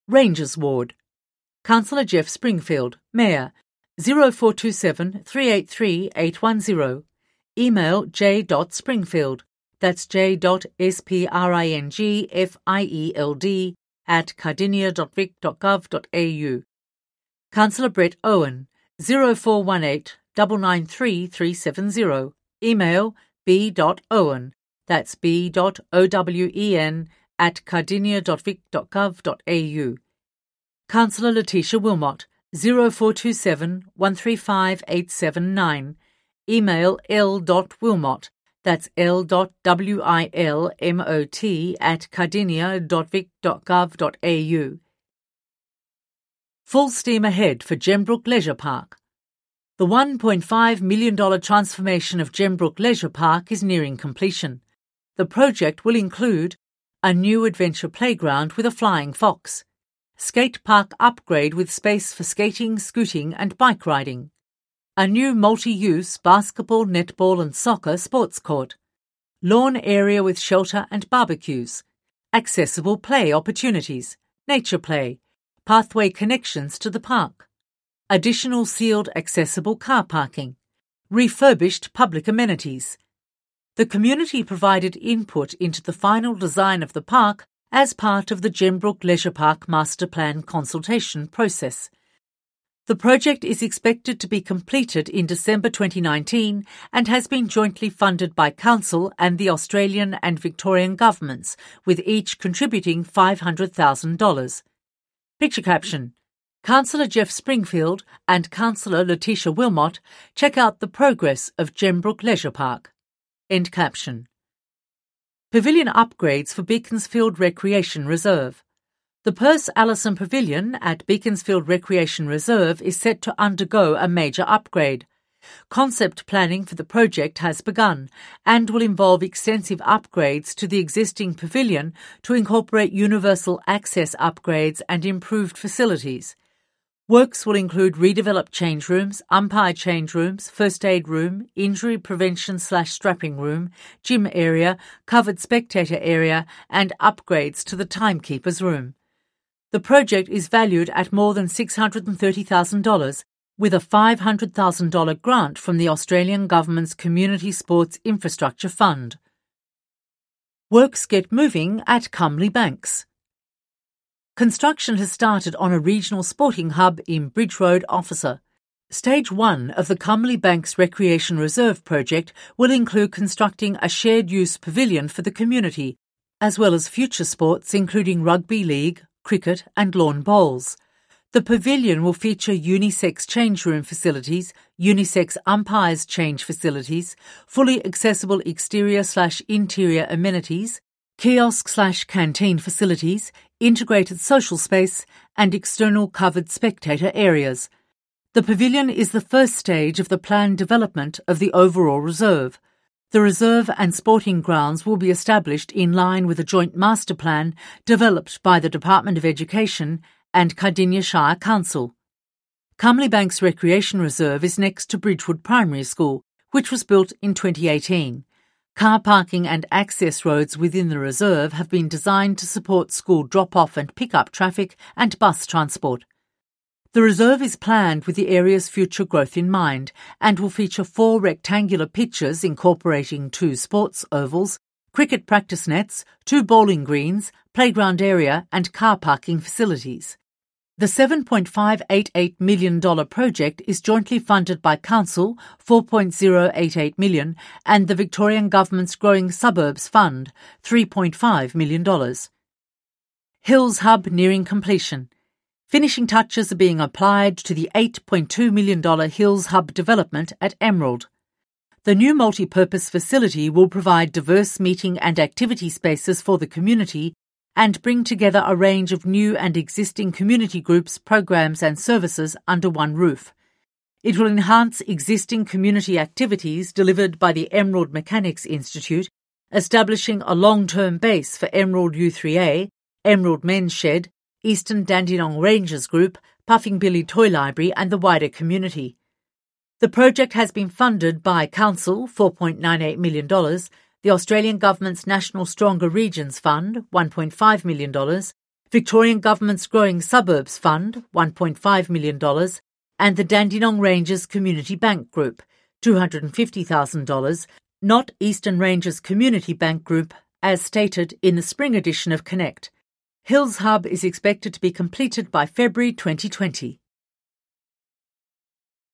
Rangers Ward. Councillor Jeff Springfield, Mayor, 0427 383 810. Email j.springfield, that's j.springfield @cardinia.vic.gov.au. Councillor Brett Owen, 0418 993 370. Email b.owen, that's b.owen @cardinia.vic.gov.au. Councillor Letitia Wilmot, 0427 135 879. Email l.wilmot, that's l.wilmot @cardinia.vic.gov.au. Full steam ahead for Gembrook Leisure Park. The $1.5 million transformation of Gembrook Leisure Park is nearing completion. The project will include a new adventure playground with a flying fox, skate park upgrade with space for skating, scooting and bike riding, a new multi-use basketball, netball and soccer sports court, lawn area with shelter and barbecues, accessible play opportunities, nature play, pathway connections to the park, additional sealed accessible car parking, refurbished public amenities. The community provided input into the final design of the park as part of the Gembrook Leisure Park Master Plan consultation process. The project is expected to be completed in December 2019 and has been jointly funded by Council and the Australian and Victorian governments, with each contributing $500,000. Picture caption: Councillor Jeff Springfield and Councillor Letitia Wilmot check out the progress of Gembrook Leisure Park. End caption. Pavilion upgrades for Beaconsfield Recreation Reserve. The Perce Allison Pavilion at Beaconsfield Recreation Reserve is set to undergo a major upgrade. Concept planning for the project has begun and will involve extensive upgrades to the existing pavilion to incorporate universal access upgrades and improved facilities. Works will include redeveloped change rooms, umpire change rooms, first aid room, injury prevention/strapping room, gym area, covered spectator area and upgrades to the timekeeper's room. The project is valued at more than $630,000 with a $500,000 grant from the Australian Government's Community Sports Infrastructure Fund. Works get moving at Cumley Banks. Construction has started on a regional sporting hub in Bridge Road, Officer. Stage 1 of the Cumley Banks Recreation Reserve project will include constructing a shared-use pavilion for the community, as well as future sports including rugby league, cricket and lawn bowls. The pavilion will feature unisex change room facilities, unisex umpires change facilities, fully accessible exterior/interior amenities, kiosk/canteen facilities, integrated social space and external covered spectator areas. The pavilion is the first stage of the planned development of the overall reserve. The reserve and sporting grounds will be established in line with a joint master plan developed by the Department of Education and Cardinia Shire Council. Cumley Banks Recreation Reserve is next to Bridgewood Primary School, which was built in 2018. Car parking and access roads within the reserve have been designed to support school drop-off and pick-up traffic and bus transport. The reserve is planned with the area's future growth in mind and will feature 4 rectangular pitches incorporating 2 sports ovals, cricket practice nets, 2 bowling greens, playground area and car parking facilities. The $7.588 million project is jointly funded by Council, $4.088 million, and the Victorian Government's Growing Suburbs Fund, $3.5 million. Hills Hub nearing completion. Finishing touches are being applied to the $8.2 million Hills Hub development at Emerald. The new multi-purpose facility will provide diverse meeting and activity spaces for the community and bring together a range of new and existing community groups, programs and services under one roof. It will enhance existing community activities delivered by the Emerald Mechanics Institute, establishing a long-term base for Emerald U3A, Emerald Men's Shed, Eastern Dandenong Rangers Group, Puffing Billy Toy Library and the wider community. The project has been funded by Council, $4.98 million, the Australian Government's National Stronger Regions Fund, $1.5 million, Victorian Government's Growing Suburbs Fund, $1.5 million, and the Dandenong Ranges Community Bank Group, $250,000, not Eastern Ranges Community Bank Group, as stated in the spring edition of Connect. Hills Hub is expected to be completed by February 2020.